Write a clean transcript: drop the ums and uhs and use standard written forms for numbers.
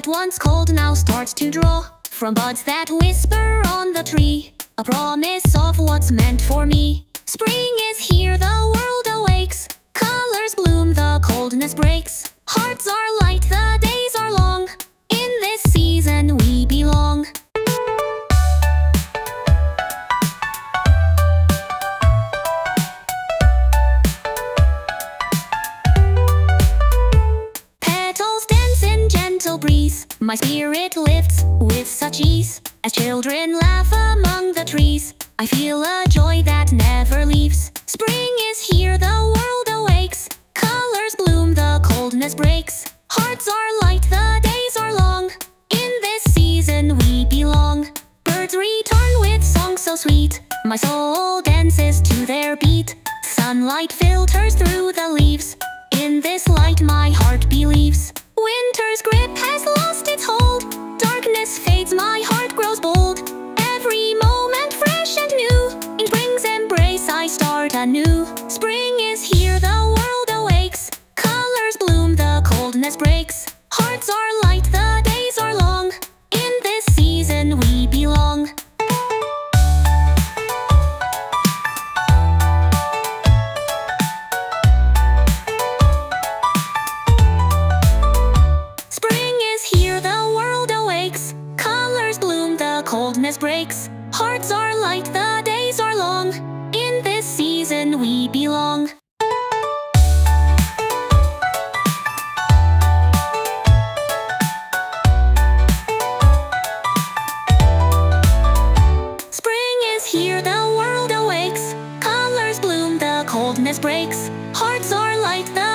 heart once cold now starts to draw from buds that whisper on the tree, a promise of what's meant for me. Spring is here, the world awakes, colors bloom, the coldness breaks. Hearts are light, the days are long, in this season we belong. Petals dance in gentle breeze, my spirit lifts with such ease. As children laugh among the trees, I feel a joy that never leaves. Spring is here, the world awakes, colors bloom, the coldness breaks. Hearts are light, the days are long, in this season we belong. Birds return with songs so sweet, my soul dances to their beat. Sunlight filters through the leaves, in this light my heart believes. Winter's grip has lost its hold, darkness fades, my heart grows bold. Every moment fresh and new, in spring's embrace I start anew. Spring is here, the world awakes, colors bloom, the coldness breaks. Hearts are light, the days are long, in this season we belong. Spring is here, the world awakes, colors bloom, the coldness breaks. Hearts are light, the days are long, in this season we belong. Spring is here, the world awakes, colors bloom, the coldness breaks. Hearts are light, the